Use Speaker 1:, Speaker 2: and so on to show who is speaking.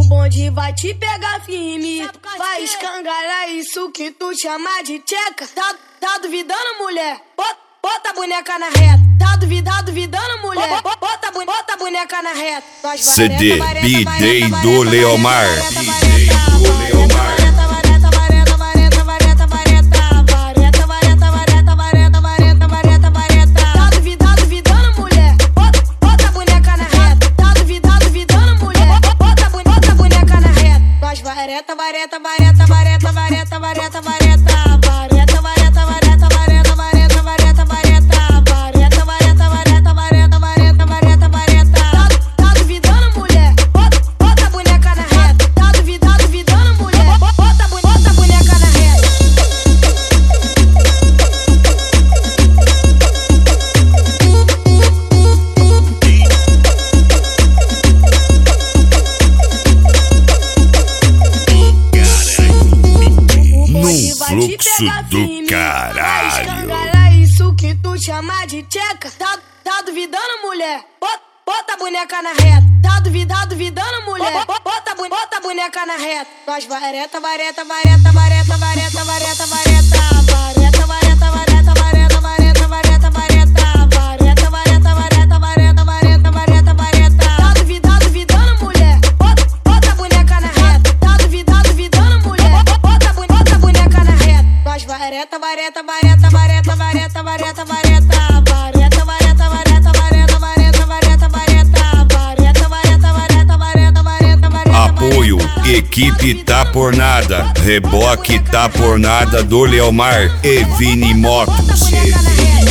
Speaker 1: O bonde vai te pegar firme, vai escangalhar isso que tu chama de tcheca. Tá duvidando, mulher? Bota a boneca na reta. Tá duvidando, mulher? Bota a boneca na reta.
Speaker 2: CD B-Day do Leomar. Fluxo do caralho.
Speaker 1: Isso que tu chama de tcheca. Tá duvidando, mulher? Bota a boneca na reta. Tá duvidando, mulher? Bota a boneca na reta. Nós vareta.
Speaker 2: Apoio, equipe tá por nada. Reboque tá por nada do Leomar e Vini Motos.